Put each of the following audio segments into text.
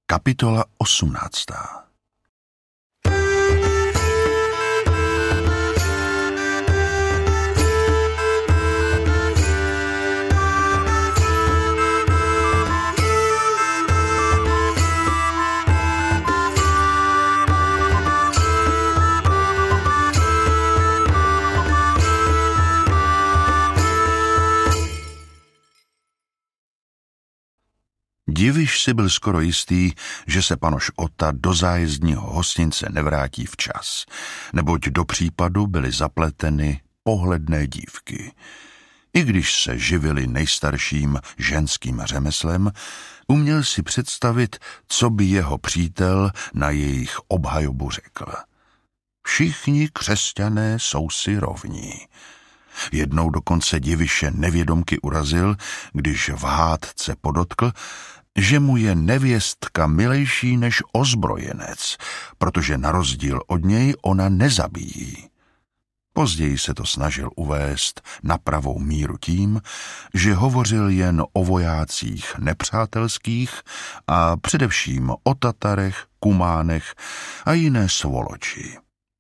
Kapitola 18. Diviš si byl skoro jistý, že se panoš Ota do zájezdního hostince nevrátí včas, neboť do případu byly zapleteny pohledné dívky. I když se živili nejstarším ženským řemeslem, uměl si představit, co by jeho přítel na jejich obhajobu řekl. Všichni křesťané jsou si rovní. Jednou dokonce Diviše nevědomky urazil, když v hádce podotkl, že mu je nevěstka milejší než ozbrojenec, protože na rozdíl od něj ona nezabíjí. Později se to snažil uvést na pravou míru tím, že hovořil jen o vojácích nepřátelských a především o Tatarech, Kumánech a jiné svoloči.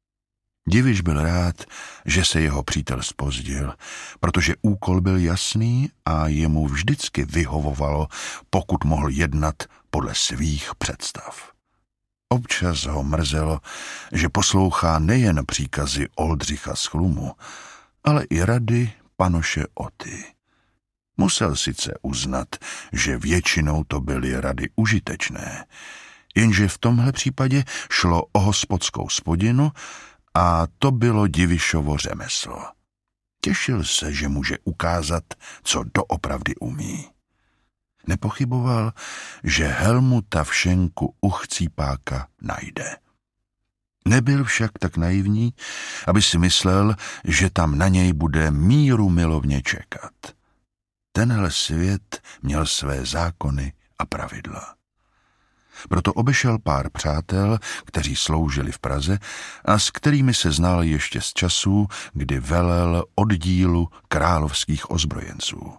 Diviš byl rád, že se jeho přítel zpozdil, protože úkol byl jasný a jemu vždycky vyhovovalo, pokud mohl jednat podle svých představ. Občas ho mrzelo, že poslouchá nejen příkazy Oldřicha z Chlumu, ale i rady panoše Oty. Musel sice uznat, že většinou to byly rady užitečné, jenže v tomhle případě šlo o hospodskou spodinu, a to bylo Divišovo řemeslo. Těšil se, že může ukázat, co doopravdy umí. Nepochyboval, že Helmuta v šenku u chcípáka najde. Nebyl však tak naivní, aby si myslel, že tam na něj bude míru milovně čekat. Tenhle svět měl své zákony a pravidla. Proto obešel pár přátel, kteří sloužili v Praze a s kterými se znal ještě z časů, kdy velel oddílu královských ozbrojenců.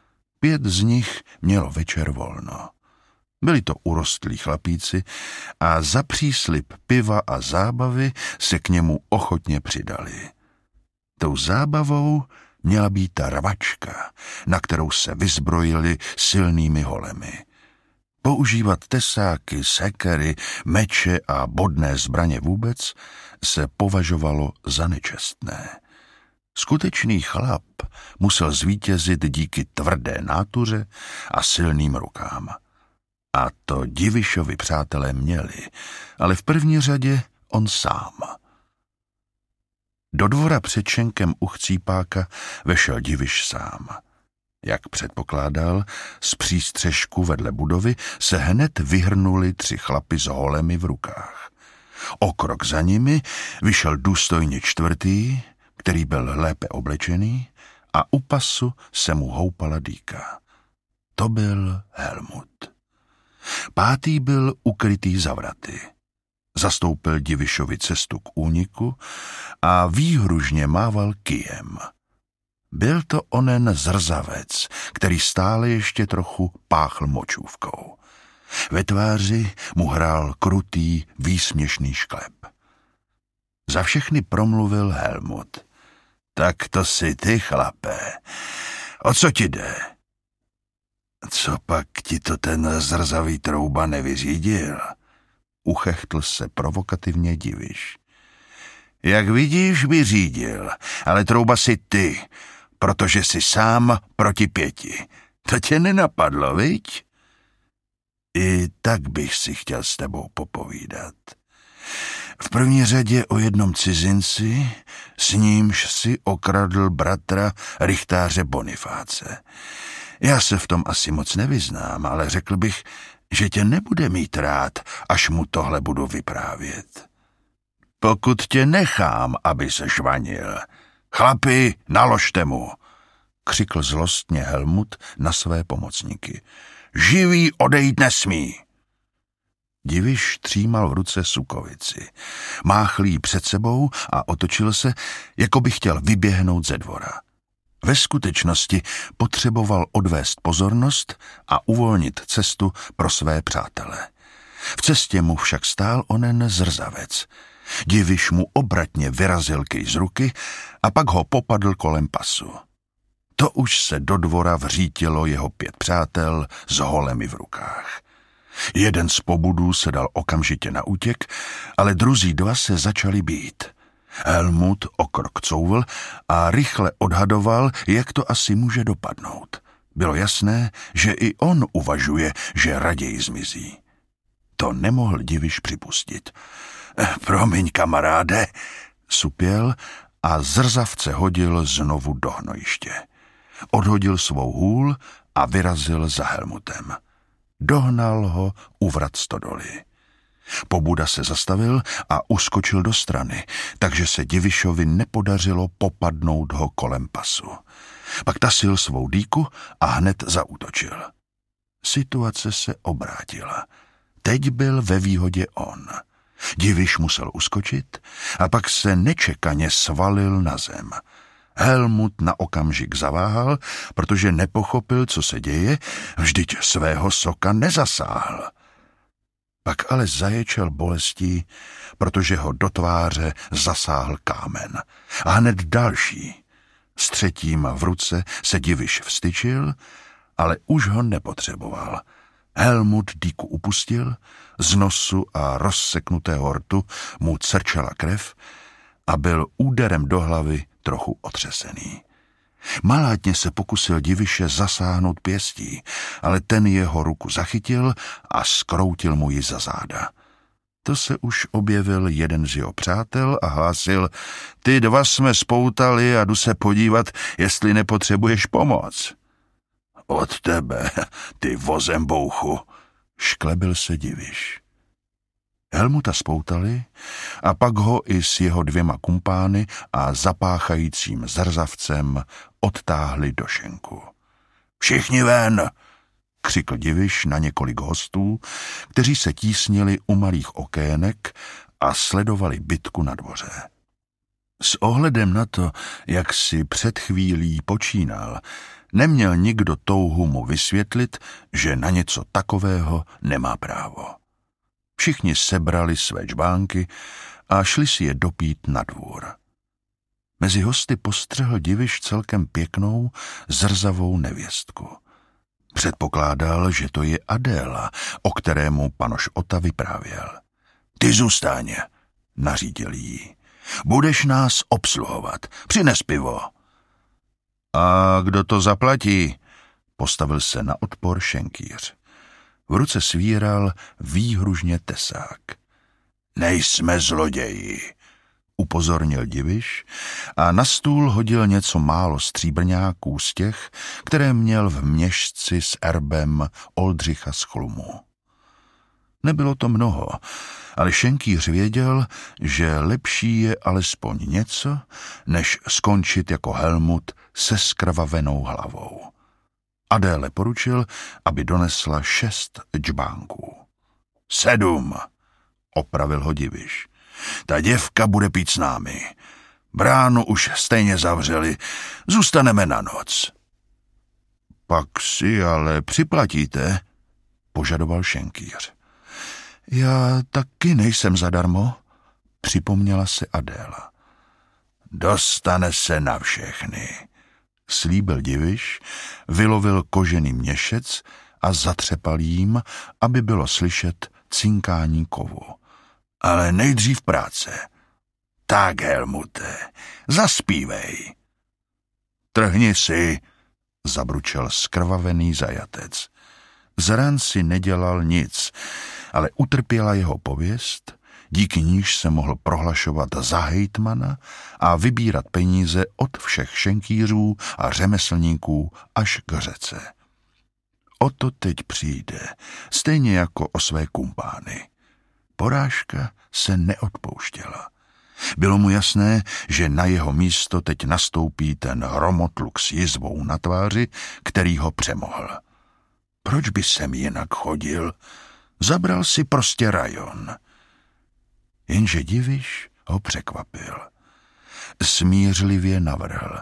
5 z nich mělo večer volno. Byli to urostlí chlapíci a za příslib piva a zábavy se k němu ochotně přidali. Tou zábavou měla být ta rvačka, na kterou se vyzbrojili silnými holemi. Používat tesáky, sekery, meče a bodné zbraně vůbec se považovalo za nečestné. Skutečný chlap musel zvítězit díky tvrdé nátuře a silným rukám. A to Divišovi přátelé měli, ale v první řadě on sám. Do dvora před šenkem u chcípáka vešel Diviš sám. Jak předpokládal, z přístřešku vedle budovy se hned vyhrnuli 3 chlapi s holemi v rukách. O krok za nimi vyšel důstojně 4., který byl lépe oblečený, a u pasu se mu houpala dýka. To byl Helmut. 5. byl ukrytý za vraty. Zastoupil Divišovi cestu k úniku a výhružně mával kyjem. Byl to onen zrzavec, který stále ještě trochu páchl močůvkou. Ve tváři mu hrál krutý, výsměšný šklep. Za všechny promluvil Helmut. Tak to jsi ty, chlape. O co ti jde? Co pak ti to ten zrzavý trouba nevyřídil? Uchechtl se provokativně Diviš. Jak vidíš, vyřídil, ale trouba si ty, protože jsi sám proti 5. To tě nenapadlo, viď? I tak bych si chtěl s tebou popovídat. V první řadě o jednom cizinci, s nímž si okradl bratra rychtáře Bonifáce. Já se v tom asi moc nevyznám, ale řekl bych, že tě nebude mít rád, až mu tohle budu vyprávět. Pokud tě nechám, aby se žvanil, chlapi, naložte mu, křikl zlostně Helmut na své pomocníky. Živý odejít nesmí. Diviš třímal v ruce sukovici. Máchl jí před sebou a otočil se, jako by chtěl vyběhnout ze dvora. Ve skutečnosti potřeboval odvést pozornost a uvolnit cestu pro své přátele. V cestě mu však stál onen zrzavec. Diviš mu obratně vyrazil kej z ruky a pak ho popadl kolem pasu. To už se do dvora vřítilo jeho 5 přátel s holemi v rukách. Jeden z pobudů se dal okamžitě na útěk, ale druzí 2 se začali bít. Helmut o krok couvl a rychle odhadoval, jak to asi může dopadnout. Bylo jasné, že i on uvažuje, že raději zmizí. To nemohl Diviš připustit. Promiň, kamaráde, supěl a zrzavce hodil znovu do hnojiště. Odhodil svou hůl a vyrazil za Helmutem. Dohnal ho u vrat stodoly. Pobuda se zastavil a uskočil do strany, takže se Divišovi nepodařilo popadnout ho kolem pasu. Pak tasil svou dýku a hned zaútočil. Situace se obrátila. Teď byl ve výhodě on. Diviš musel uskočit a pak se nečekaně svalil na zem. Helmut na okamžik zaváhal, protože nepochopil, co se děje, vždyť svého soka nezasáhl. Pak ale zaječel bolestí, protože ho do tváře zasáhl kámen. A hned další. S 3. v ruce se Diviš vstyčil, ale už ho nepotřeboval. Helmut dýku upustil, z nosu a rozseknutého rtu mu crčela krev a byl úderem do hlavy trochu otřesený. Malátně se pokusil Diviše zasáhnout pěstí, ale ten jeho ruku zachytil a skroutil mu ji za záda. To se už objevil jeden z jeho přátel a hlásil: Ty 2 jsme spoutali a jdu se podívat, jestli nepotřebuješ pomoc. Od tebe, ty vozembouchu, šklebil se Diviš. Helmuta spoutali a pak ho i s jeho 2 kumpány a zapáchajícím zrzavcem odtáhli do šenku. Všichni ven, křikl Diviš na několik hostů, kteří se tísnili u malých okének a sledovali bitku na dvoře. S ohledem na to, jak si před chvílí počínal, neměl nikdo touhu mu vysvětlit, že na něco takového nemá právo. Všichni sebrali své džbánky a šli si je dopít na dvůr. Mezi hosty postřehl Diviš celkem pěknou, zrzavou nevěstku. Předpokládal, že to je Adéla, o kterému panoš Ota vyprávěl. Ty zůstaň, nařídil jí. Budeš nás obsluhovat, přines pivo. A kdo to zaplatí? Postavil se na odpor šenkýř. V ruce svíral výhružně tesák. Nejsme zloději, upozornil Diviš a na stůl hodil něco málo stříbrňáků z těch, které měl v měšci s erbem Oldřicha z Chlumu. Nebylo to mnoho, ale šenkýř věděl, že lepší je alespoň něco, než skončit jako Helmut se skrvavenou hlavou. Adéle poručil, aby donesla 6 džbánků. 7, opravil ho Diviš. Ta děvka bude pít s námi. Bránu už stejně zavřeli, zůstaneme na noc. Pak si ale připlatíte, požadoval šenkýř. Já taky nejsem zadarmo, připomněla se Adéla. Dostane se na všechny, slíbil Diviš, vylovil kožený měšec a zatřepal jím, aby bylo slyšet cinkání kovu. Ale nejdřív práce. Tak, Helmute, zaspívej. Trhni si, zabručel skrvavený zajatec. Z ran si nedělal nic, ale utrpěla jeho pověst, díky níž se mohl prohlašovat za hejtmana a vybírat peníze od všech šenkýřů a řemeslníků až k řece. O to teď přijde, stejně jako o své kumpány. Porážka se neodpouštěla. Bylo mu jasné, že na jeho místo teď nastoupí ten hromotluk s jizvou na tváři, který ho přemohl. Proč by sem jinak chodil? Zabral si prostě rajon. Jenže Diviš ho překvapil. Smířlivě navrhl.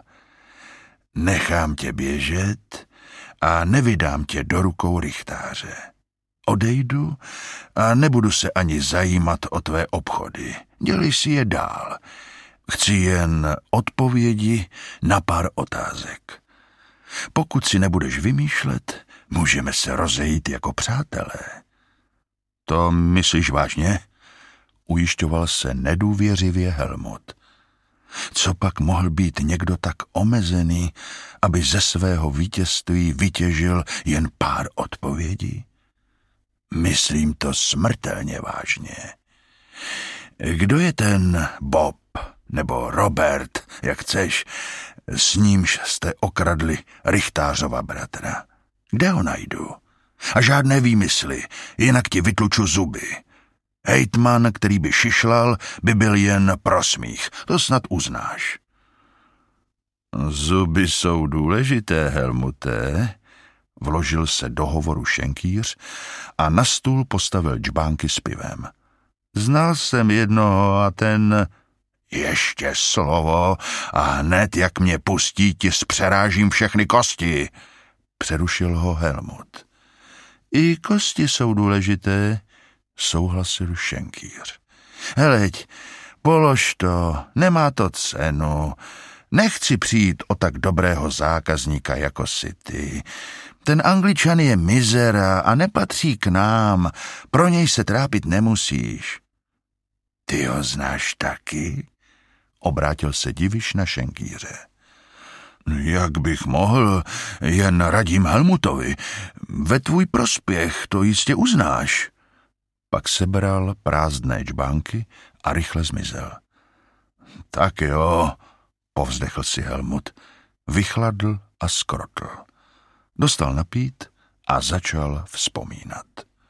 Nechám tě běžet a nevydám tě do rukou rychtáře. Odejdu a nebudu se ani zajímat o tvé obchody. Dělej si je dál. Chci jen odpovědi na pár otázek. Pokud si nebudeš vymýšlet, můžeme se rozejít jako přátelé. To myslíš vážně? Ujišťoval se nedůvěřivě Helmut. Co pak mohl být někdo tak omezený, aby ze svého vítězství vytěžil jen pár odpovědí? Myslím to smrtelně vážně. Kdo je ten Bob nebo Robert, jak chceš, s nímž jste okradli Richtářova bratra? Kde ho najdu? A žádné výmysly, jinak ti vytluču zuby. Hejtman, který by šišlal, by byl jen prosmích. To snad uznáš. Zuby jsou důležité, Helmute. Vložil se do hovoru šenkýř a na stůl postavil džbánky s pivem. Znal jsem jednoho a ten... Ještě slovo a hned, jak mě pustí, ti zpřerážím všechny kosti. Přerušil ho Helmut. I kosti jsou důležité, souhlasil šenkýř. Heleď, polož to, nemá to cenu. Nechci přijít o tak dobrého zákazníka jako si ty. Ten Angličan je mizera a nepatří k nám. Pro něj se trápit nemusíš. Ty ho znáš taky? Obrátil se Diviš na šenkýře. Jak bych mohl, jen radím Helmutovi. Ve tvůj prospěch, to jistě uznáš. Pak sebral prázdné džbánky a rychle zmizel. Tak jo, povzdechl si Helmut. Vychladl a skrotl. Dostal napít a začal vzpomínat.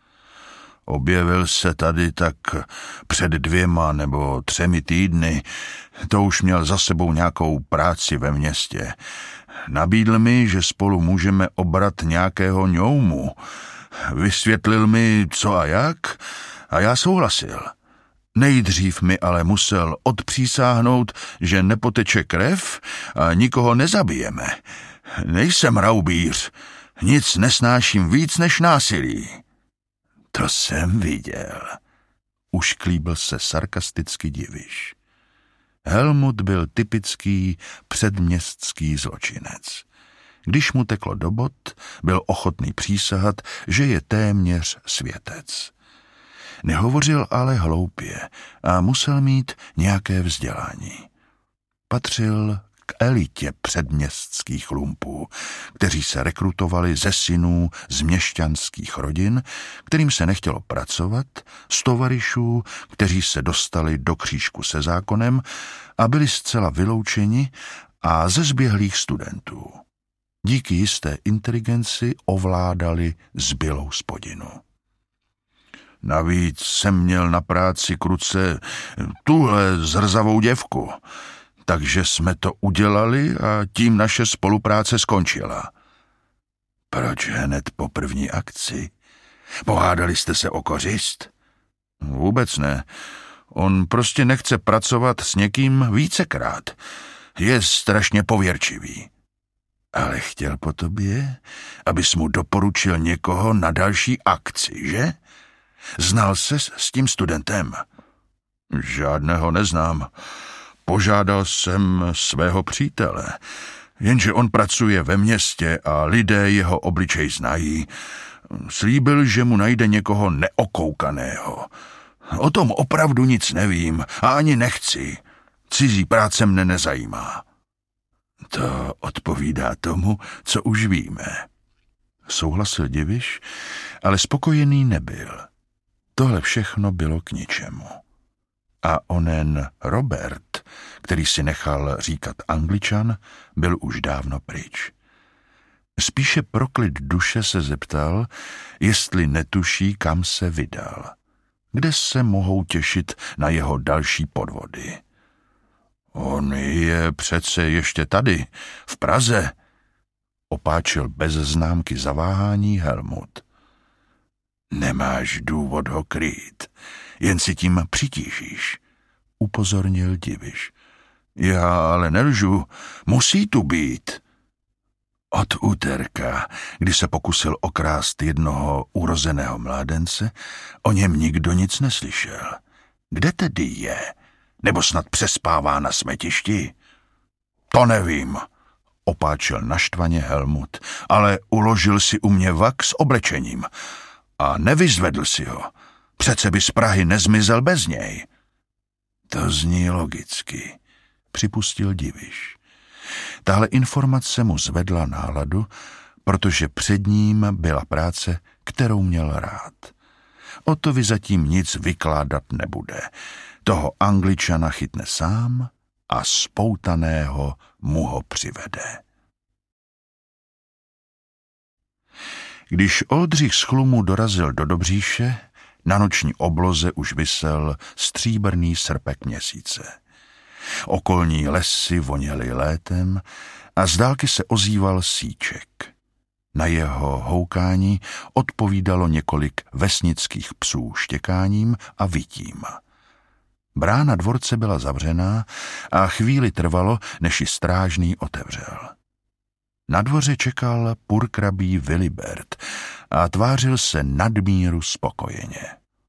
Objevil se tady tak před 2 nebo 3 týdny. To už měl za sebou nějakou práci ve městě. Nabídl mi, že spolu můžeme obrat nějakého ňoumu. Vysvětlil mi, co a jak, a já souhlasil. Nejdřív mi ale musel odpřísáhnout, že nepoteče krev a nikoho nezabijeme. Nejsem raubíř, nic nesnáším víc než násilí. To jsem viděl, ušklíbil se sarkasticky Diviš. Helmut byl typický předměstský zločinec. Když mu teklo do bot, byl ochotný přísahat, že je téměř světec. Nehovořil ale hloupě a musel mít nějaké vzdělání. Patřil k elitě předměstských lumpů, kteří se rekrutovali ze synů z měšťanských rodin, kterým se nechtělo pracovat, z tovarišů, kteří se dostali do křížku se zákonem a byli zcela vyloučeni, a ze zběhlých studentů. Díky jisté inteligenci ovládali zbylou spodinu. Navíc jsem měl na práci k ruce tuhle zrzavou děvku, takže jsme to udělali a tím naše spolupráce skončila. Proč hned po první akci? Pohádali jste se o kořist? Vůbec ne. On prostě nechce pracovat s někým vícekrát. Je strašně pověrčivý. Ale chtěl po tobě, abys mu doporučil někoho na další akci, že? Znal ses s tím studentem? Žádného neznám. Požádal jsem svého přítele, jenže on pracuje ve městě a lidé jeho obličej znají. Slíbil, že mu najde někoho neokoukaného. O tom opravdu nic nevím a ani nechci. Cizí práce mne nezajímá. To odpovídá tomu, co už víme. Souhlasil Diviš, ale spokojený nebyl. Tohle všechno bylo k ničemu. A onen Robert, který si nechal říkat Angličan, byl už dávno pryč. Spíše pro klid duše se zeptal, jestli netuší, kam se vydal. Kde se mohou těšit na jeho další podvody. On je přece ještě tady, v Praze, opáčil bez známky zaváhání Helmut. Nemáš důvod ho krýt, jen si tím přitížíš, upozornil Diviš. Já ale nelžu, musí tu být. Od úterka, kdy se pokusil okrást jednoho urozeného mládence, o něm nikdo nic neslyšel. Kde tedy je? Nebo snad přespává na smetišti? To nevím, opáčil naštvaně Helmut, ale uložil si u mě vak s oblečením a nevyzvedl si ho. Přece by z Prahy nezmizel bez něj. To zní logicky, připustil Diviš. Tahle informace mu zvedla náladu, protože před ním byla práce, kterou měl rád. O to vy zatím nic vykládat nebude. Toho Angličana chytne sám a spoutaného mu ho přivede. Když Oldřich z Chlumu dorazil do Dobříše, na noční obloze už visel stříbrný srpek měsíce. Okolní lesy voněly létem a z dálky se ozýval síček. Na jeho houkání odpovídalo několik vesnických psů štěkáním a vytím. Brána dvorce byla zavřená a chvíli trvalo, než ji strážný otevřel. Na dvoře čekal purkrabí Wilibert a tvářil se nadmíru spokojeně.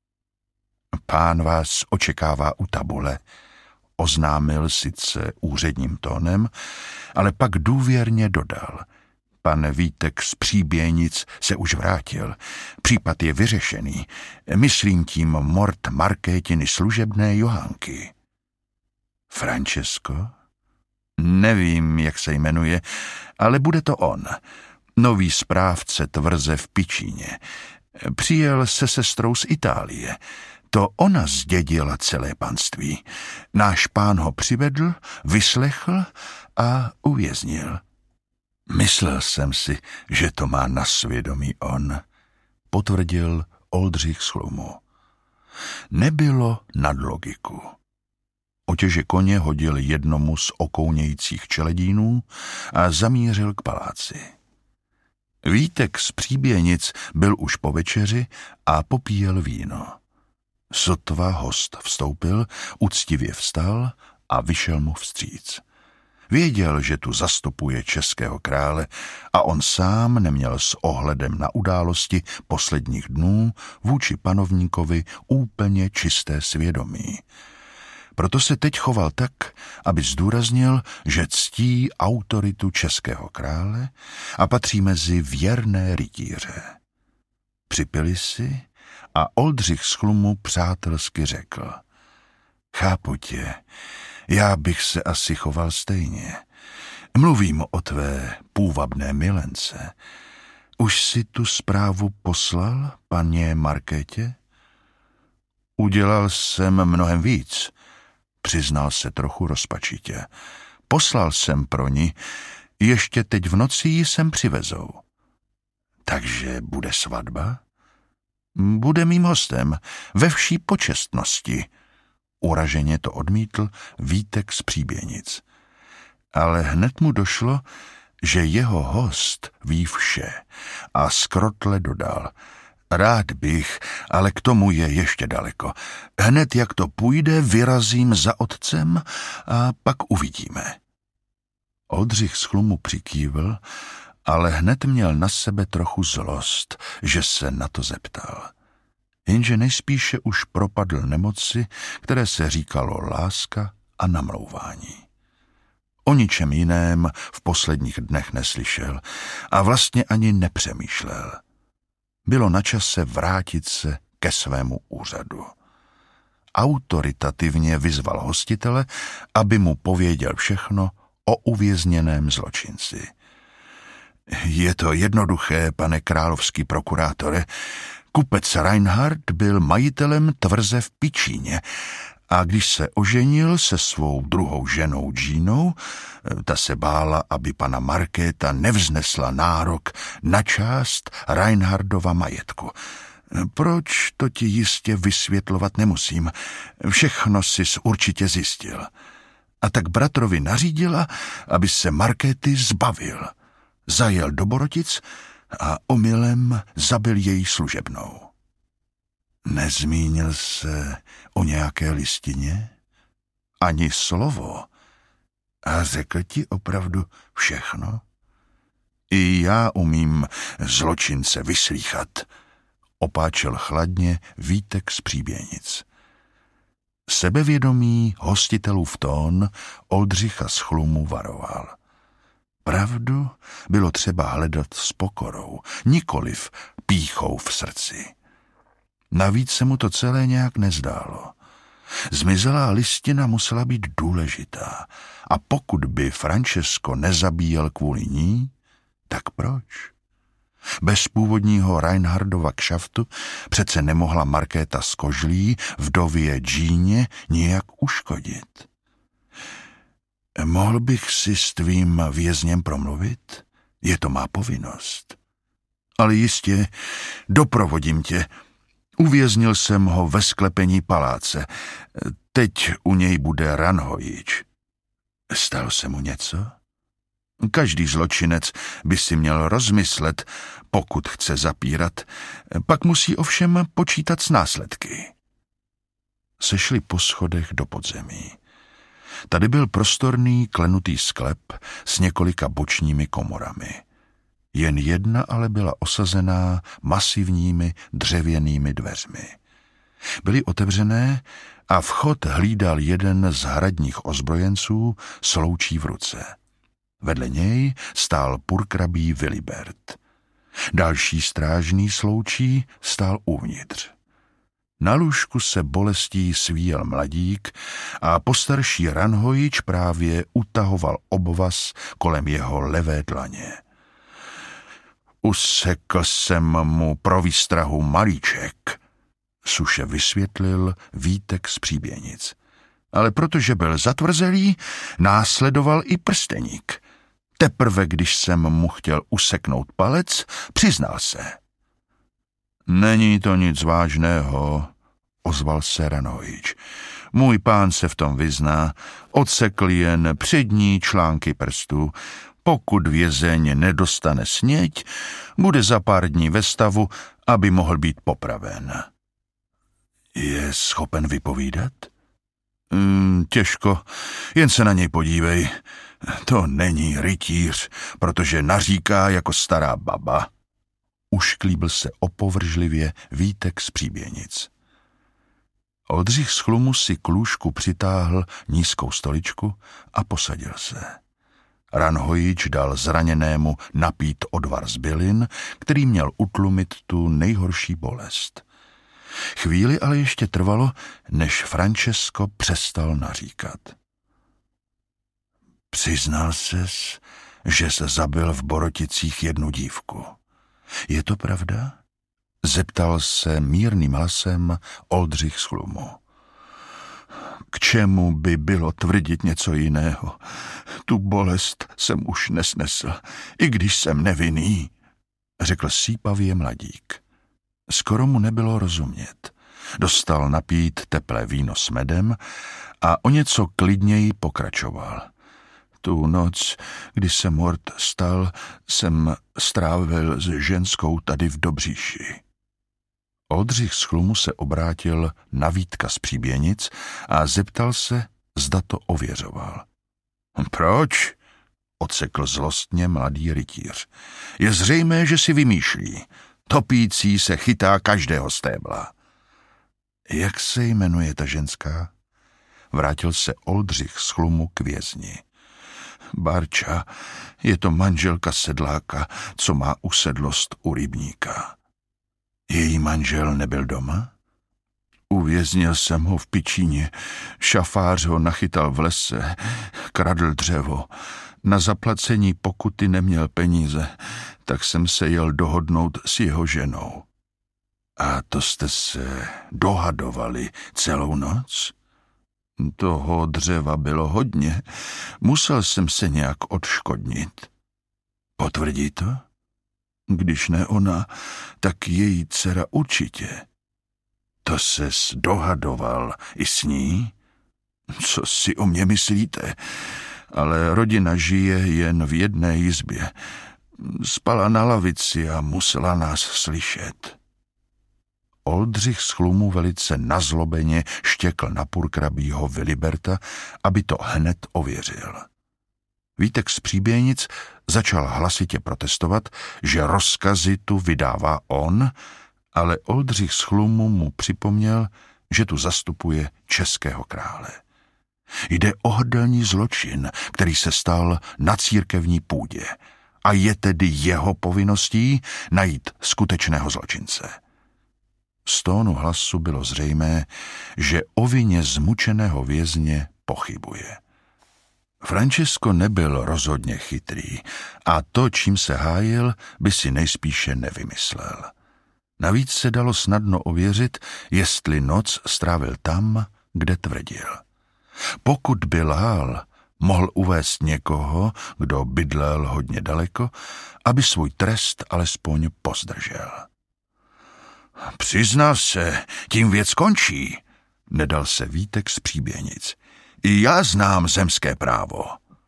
Pán vás očekává u tabule, oznámil sice úředním tónem, ale pak důvěrně dodal. Pan Vítek z Příběnic se už vrátil. Případ je vyřešený. Myslím tím mort Markétiny služebné Johánky. Francesco? Nevím, jak se jmenuje, ale bude to on. Nový správce tvrze v Pičíně. Přijel se sestrou z Itálie. To ona zdědila celé panství. Náš pán ho přivedl, vyslechl a uvěznil. Myslel jsem si, že to má na svědomí on, potvrdil Oldřich z Chlumu. Nebylo nad logiku. Otěže koně hodil jednomu z okounějících čeledínů a zamířil k paláci. Vítek z Příběnic byl už po večeři a popíjel víno. Sotva host vstoupil, uctivě vstal a vyšel mu vstříc. Věděl, že tu zastupuje českého krále a on sám neměl s ohledem na události posledních dnů vůči panovníkovi úplně čisté svědomí. Proto se teď choval tak, aby zdůraznil, že ctí autoritu českého krále a patří mezi věrné rytíře. Připili si a Oldřich z Chlumu přátelsky řekl. Chápu tě, já bych se asi choval stejně. Mluvím o tvé půvabné milence. Už si tu zprávu poslal, paně Markétě? Udělal jsem mnohem víc, přiznal se trochu rozpačitě. Poslal jsem pro ní, ještě teď v noci ji sem přivezou. Takže bude svatba? Bude mým hostem, ve vší počestnosti. Uraženě to odmítl Vítek z Příběnic. Ale hned mu došlo, že jeho host ví vše a skrotle dodal. Rád bych, ale k tomu je ještě daleko. Hned jak to půjde, vyrazím za otcem a pak uvidíme. Oldřich z Chlumu přikývl, ale hned měl na sebe trochu zlost, že se na to zeptal. Jenže nejspíše už propadl nemoci, které se říkalo láska a namlouvání. O ničem jiném v posledních dnech neslyšel a vlastně ani nepřemýšlel. Bylo na čase vrátit se ke svému úřadu. Autoritativně vyzval hostitele, aby mu pověděl všechno o uvězněném zločinci. Je to jednoduché, pane královský prokurátore. Kupec Reinhard byl majitelem tvrze v Pičíně a když se oženil se svou druhou ženou Džínou, ta se bála, aby pana Markéta nevznesla nárok na část Reinhardova majetku. Proč, to ti jistě vysvětlovat nemusím. Všechno sis určitě zjistil. A tak bratrovi nařídila, aby se Markéty zbavil. Zajel do Borotic a omylem zabil její služebnou. Nezmínil se o nějaké listině? Ani slovo. A řekl ti opravdu všechno? I já umím zločince vyslýchat, opáčel chladně Vítek z Příběnic. Sebevědomý hostitelův tón Oldřicha z Chlumu varoval. Pravdu bylo třeba hledat s pokorou, nikoliv pýchou v srdci. Navíc se mu to celé nějak nezdálo. Zmizelá listina musela být důležitá a pokud by Francesco nezabíjel kvůli ní, tak proč? Bez původního Reinhardova kšaftu přece nemohla Markéta z Kožlí vdově Džíně nijak uškodit. Mohl bych si s tvým vězněm promluvit? Je to má povinnost. Ale jistě, doprovodím tě. Uvěznil jsem ho ve sklepení paláce. Teď u něj bude Ranhojič. Stalo se mu něco? Každý zločinec by si měl rozmyslet, pokud chce zapírat, pak musí ovšem počítat s následky. Sešli po schodech do podzemí. Tady byl prostorný klenutý sklep s několika bočními komorami. Jen jedna ale byla osazená masivními dřevěnými dveřmi. Byly otevřené a vchod hlídal jeden z hradních ozbrojenců s loučí v ruce. Vedle něj stál purkrabí Vilibert. Další strážný sloučí stál uvnitř. Na lůžku se bolestí svíjel mladík a postarší Ranhojič právě utahoval obvaz kolem jeho levé dlaně. Usekl jsem mu pro výstrahu malíček, suše vysvětlil Vítek z Příběnic. Ale protože byl zatvrzelý, následoval i prsteník. Teprve, když jsem mu chtěl useknout palec, přiznal se. Není to nic vážného, ozval se Ranhojič. Můj pán se v tom vyzná, odsekl jen přední články prstů. Pokud vězeň nedostane sněť, bude za pár dní ve stavu, aby mohl být popraven. Je schopen vypovídat? Těžko, jen se na něj podívej. To není rytíř, protože naříká jako stará baba. Ušklíbil se opovržlivě Vítek z Příběnic. Oldřich z Chlumu si k lůžku přitáhl nízkou stoličku a posadil se. Ranhojič dal zraněnému napít odvar z bylin, který měl utlumit tu nejhorší bolest. Chvíli ale ještě trvalo, než Francesco přestal naříkat. Přiznal ses, že se zabil v Boroticích jednu dívku. Je to pravda? Zeptal se mírným hlasem Oldřich z Chlumu. K čemu by bylo tvrdit něco jiného? Tu bolest jsem už nesnesl, i když jsem nevinný, řekl sípavě mladík. Skoro mu nebylo rozumět. Dostal napít teplé víno s medem a o něco klidněji pokračoval. Tu noc, kdy se mort stal, jsem strávil s ženskou tady v Dobříši. Oldřich z Chlumu se obrátil na Vítka z Příběnic a zeptal se, zda to ověřoval. Proč? Odsekl zlostně mladý rytíř. Je zřejmé, že si vymýšlí. Topící se chytá každého stébla. Jak se jmenuje ta ženská? Vrátil se Oldřich z Chlumu k vězni. Barča, je to manželka sedláka, co má usedlost u rybníka. Její manžel nebyl doma? Uvěznil jsem ho v Pičíně. Šafář ho nachytal v lese, kradl dřevo. Na zaplacení pokuty neměl peníze, tak jsem se jel dohodnout s jeho ženou. A to jste se dohadovali celou noc? Toho dřeva bylo hodně, musel jsem se nějak odškodnit. Potvrdí to? Když ne ona, tak její dcera určitě. To ses dohadoval i s ní? Co si o mě myslíte? Ale rodina žije jen v jedné jizbě. Spala na lavici a musela nás slyšet. Oldřich z Chlumu velice nazlobeně štěkl na purkrabího Viliberta, aby to hned ověřil. Vítek z Příběnic začal hlasitě protestovat, že rozkazy tu vydává on, ale Oldřich z Chlumu mu připomněl, že tu zastupuje českého krále. Jde o hrdelní zločin, který se stal na církevní půdě a je tedy jeho povinností najít skutečného zločince. Z tónu hlasu bylo zřejmé, že o vině zmučeného vězně pochybuje. Francesco nebyl rozhodně chytrý a to, čím se hájil, by si nejspíše nevymyslel. Navíc se dalo snadno ověřit, jestli noc strávil tam, kde tvrdil. Pokud by lhal, mohl uvést někoho, kdo bydlel hodně daleko, aby svůj trest alespoň pozdržel. Přizná se, tím věc končí, nedal se Vítek z Příběnic. I já znám zemské právo.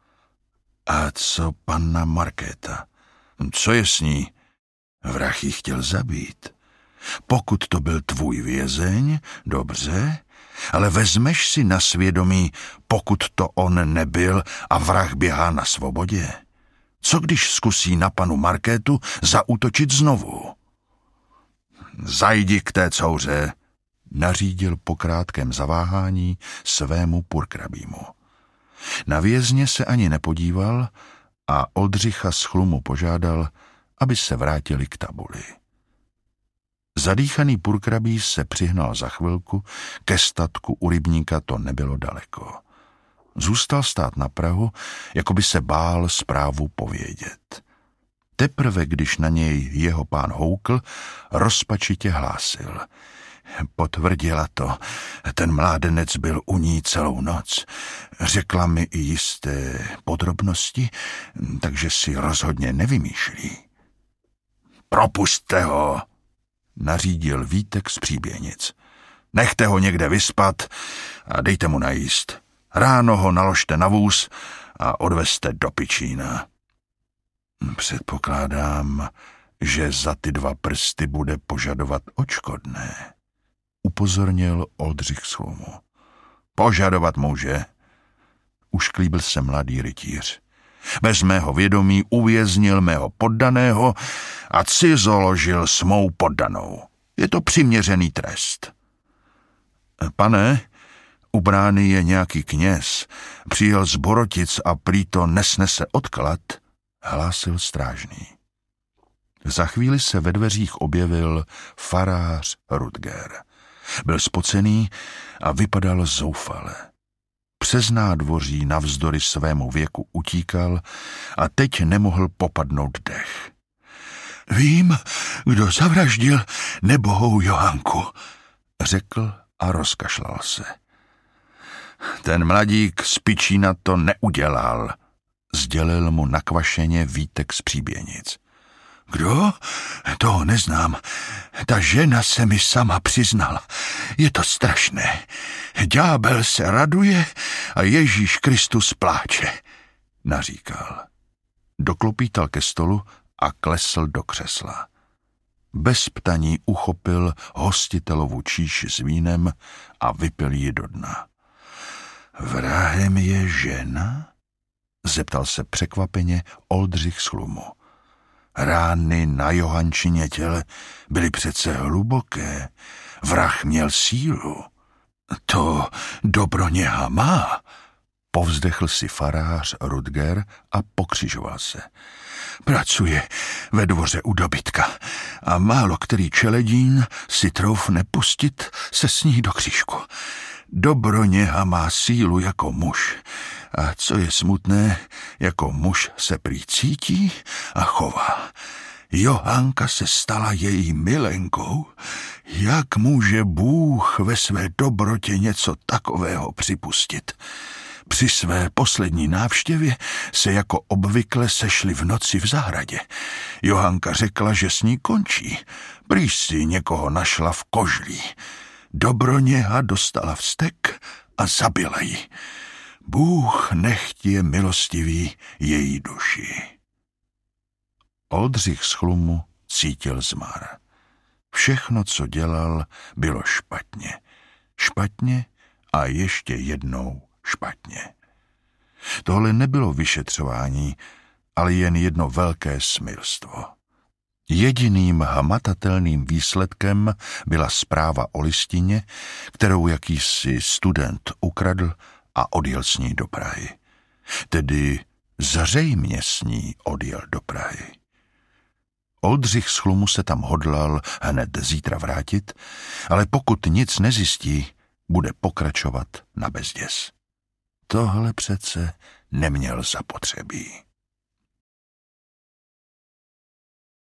A co panna Markéta? Co je s ní? Vrah ji chtěl zabít. Pokud to byl tvůj vězeň, dobře, ale vezmeš si na svědomí, pokud to on nebyl a vrah běhá na svobodě? Co když zkusí na panu Markétu zaútočit znovu? Zajdi k té couře, nařídil po krátkém zaváhání svému purkrabímu. Na vězně se ani nepodíval a Oldřicha z Chlumu požádal, aby se vrátili k tabuli. Zadýchaný purkrabí se přihnal za chvilku, ke statku u rybníka to nebylo daleko. Zůstal stát na prahu, jako by se bál zprávu povědět. Teprve, když na něj jeho pán houkl, rozpačitě hlásil. Potvrdila to, ten mládenec byl u ní celou noc. Řekla mi i jisté podrobnosti, takže si rozhodně nevymýšlí. Propusťte ho, nařídil Vítek z Příběnic. Nechte ho někde vyspat a dejte mu najíst. Ráno ho naložte na vůz a odvezte do Pičína. Předpokládám, že za ty 2 prsty bude požadovat odškodné, upozornil Oldřich z Chlumu. Požadovat může, ušklíbil se mladý rytíř. Bez mého vědomí uvěznil mého poddaného a cizoložil s mou poddanou. Je to přiměřený trest. Pane, u brány je nějaký kněz, přijel z Borotic a prý to nesnese odklad, hlásil strážný. Za chvíli se ve dveřích objevil farář Rudger. Byl spocený a vypadal zoufale. Přes nádvoří navzdory svému věku utíkal a teď nemohl popadnout dech. Vím, kdo zavraždil nebohou Johanku, řekl a rozkašlal se. Ten mladík z Pičína to neudělal, sdělil mu nakvašeně Vítek z Příběnic. Kdo? Toho neznám. Ta žena se mi sama přiznala. Je to strašné. Ďábel se raduje a Ježíš Kristus pláče, naříkal. Doklopítal ke stolu a klesl do křesla. Bez ptaní uchopil hostitelovu číši s vínem a vypil ji do dna. Vrahem je žena? Zeptal se překvapeně Oldřich z Chlumu. Rány na Johančině těle byly přece hluboké. Vrah měl sílu. To Dobroněha má, povzdechl si farář Rudger a pokřižoval se. Pracuje ve dvoře u dobytka a málo který čeledín si troufne pustit se s ní do křížku. Dobroněha má sílu jako muž a co je smutné, jako muž se prý cítí a chová. Johanka se stala její milenkou. Jak může Bůh ve své dobrotě něco takového připustit? Při své poslední návštěvě se jako obvykle sešli v noci v zahradě. Johanka řekla, že s ní končí. Prý si někoho našla v kožlí. Dobroněha dostala vztek a zabila ji. Bůh nechť je milostivý její duši. Oldřich z Chlumu cítil zmar. Všechno, co dělal, bylo špatně. Špatně a ještě jednou špatně. Tohle nebylo vyšetřování, ale jen jedno velké smilstvo. Jediným hmatatelným výsledkem byla zpráva o listině, kterou jakýsi student ukradl a odjel s ní do Prahy. Tedy zřejmě s ní odjel do Prahy. Oldřich z Chlumu se tam hodlal hned zítra vrátit, ale pokud nic nezjistí, bude pokračovat na bezděs. Tohle přece neměl zapotřebí.